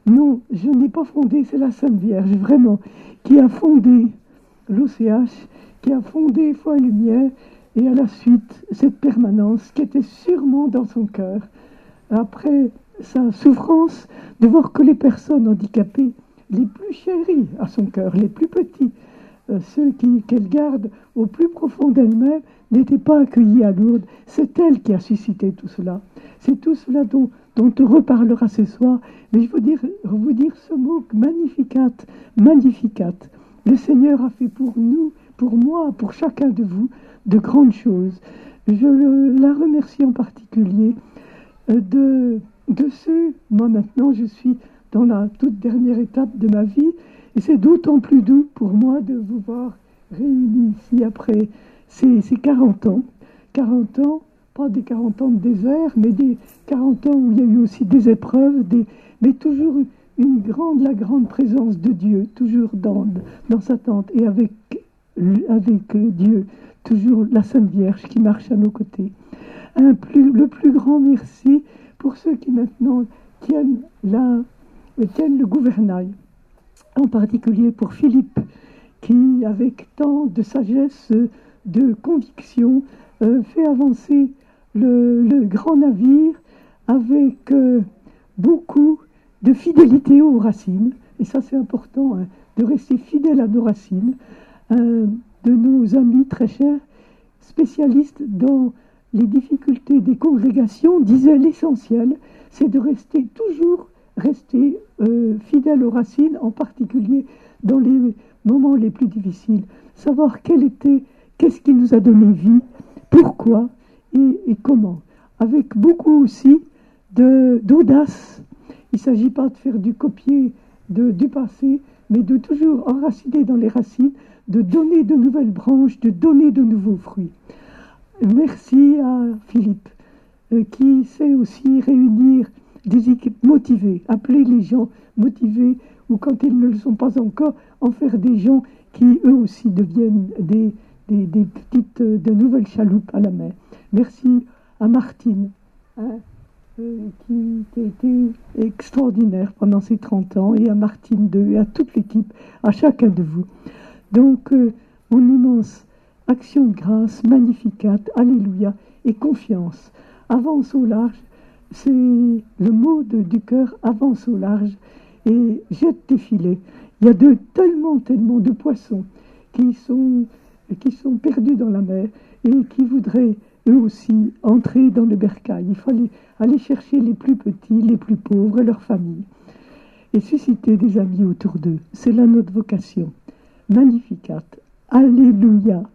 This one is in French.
Non, je n'ai pas fondé, c'est la Sainte Vierge, vraiment, qui a fondé l'OCH, qui a fondé Foi et Lumière, et à la suite, cette permanence qui était sûrement dans son cœur. Après sa souffrance, de voir que les personnes handicapées, les plus chéries à son cœur, les plus petits, ceux qu'elle garde au plus profond d'elle-même, n'étaient pas accueillis à Lourdes. C'est elle qui a suscité tout cela. C'est tout cela dont on reparlera ce soir. Mais je veux vous dire ce mot magnificat, magnificat. Le Seigneur a fait pour nous, pour moi, pour chacun de vous, de grandes choses. Je la remercie en particulier de ceux, moi maintenant je suis dans la toute dernière étape de ma vie, et c'est d'autant plus doux pour moi de vous voir réunis ici après ces 40 ans. 40 ans, pas des 40 ans de désert, mais des 40 ans où il y a eu aussi des épreuves, mais toujours la grande présence de Dieu, toujours dans sa tente, et avec Dieu, toujours la Sainte Vierge qui marche à nos côtés. Le plus grand merci pour ceux qui maintenant tiennent le gouvernail, en particulier pour Philippe, qui, avec tant de sagesse, de conviction, fait avancer le grand navire avec beaucoup de fidélité aux racines. Et ça, c'est important, hein, de rester fidèle à nos racines. De nos amis très chers, spécialistes dans les difficultés des congrégations, disaient l'essentiel, c'est de toujours rester fidèle aux racines, en particulier dans les moments les plus difficiles. Savoir qu'est-ce qui nous a donné vie, pourquoi et comment. Avec beaucoup aussi d'audace. Il ne s'agit pas de faire du copier du passé, mais de toujours enraciner dans les racines, de donner de nouvelles branches, de donner de nouveaux fruits. Merci à Philippe, qui sait aussi réunir des équipes motivées, appeler les gens motivés, ou quand ils ne le sont pas encore, en faire des gens qui eux aussi deviennent de nouvelles chaloupes à la mer. Merci à Martine, hein, qui a été extraordinaire pendant ces 30 ans, et à Martine 2, et à toute l'équipe, à chacun de vous. Donc, mon immense action de grâce, magnificat, alléluia, et confiance. Avance au large, c'est le mot du cœur, avance au large, et jette tes filets. Il y a tellement de poissons qui sont perdus dans la mer, et qui voudraient eux aussi entrer dans le bercail. Il faut aller chercher les plus petits, les plus pauvres et leurs familles, et susciter des amis autour d'eux. C'est là notre vocation. Magnificat. Alléluia.